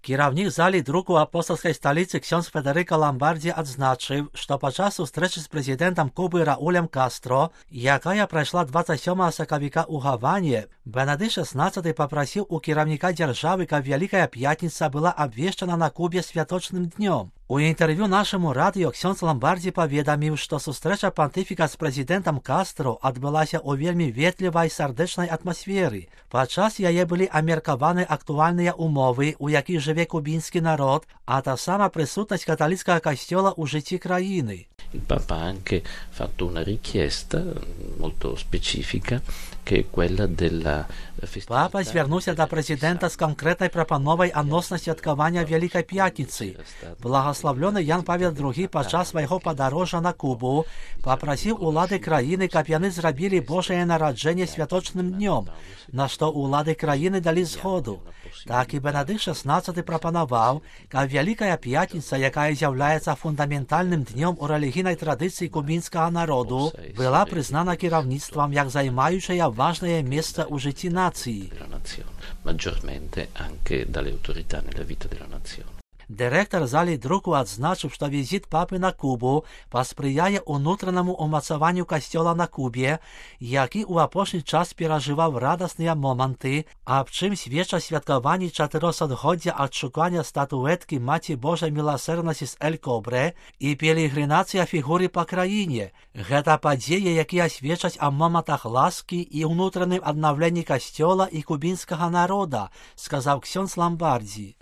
Кіраўнік залі друку апостольскай сталіцы ксёндз Федэрыка Ламбардзі адзначыў, што падчас сустрэчы з прэзідэнтам Кубы Раулем Кастро, якая прайшла 27 сакавіка ў Гаване, Бенедыкт XVI папрасіў у кіраўніка дзяржавы, каб Вялікая Пятніца была абвешчана на Кубе святочным днём. У інтэрв'ю нашаму радыё ксёндз Ламбардзі паведаміў, што сустрэча пантыфіка з прэзідэнтам Кастро адбылася ў вельмі ветлівай сардэчнай атмасферы. Падчас яе былі абмеркаваны актуальныя умовы, у якіх жыве кубінскі народ, а таксама присутнасць каталіцкага касцёла ў жыцці краіны. Il Papa ha anche fatto una richiesta molto specifica che è quella della festività. Папа звярнуўся да прэзідэнта з канкрэтнай прапановай адносна святкавання Вялікай Пятніцы. Благаславлёны Ян Павел II падчас свайго падарожжа на Кубу папрасіў улады краіны, каб яны зрабілі Божае нараджэнне святочным днём, на што улады краіны далі згоду. Так і Бенедыкт XVI прапанаваў, каб Вялікая Пятніца, якая з'яўляецца фундаментальным днём у рэлігійнай традыцыі кубінскага народу, была прызнана кіраўніцтвам як займаючая важнае месца ў жыцці нацыі. Maggiormente anche dalle autorità nella vita della nazione. Дырэктар залі друку адзначыў, што візіт папы на Кубу паспрыяе ўнутранаму ўмацаванню касцёла на Кубе, які ў апошні час перажываў радасныя моманты, аб чым сведчаць святкаванні 400-годдзя адшукання статуэткі Маці Божай міласэрнасці з Эль-Кобрэ і пелегрынацыя фігуры па краіне. Гэта падзеі, якія сведчаць аб момантах ласкі і ўнутраным аднаўленні касцёла і кубінскага народа, сказаў ксёндз Ламбардзі.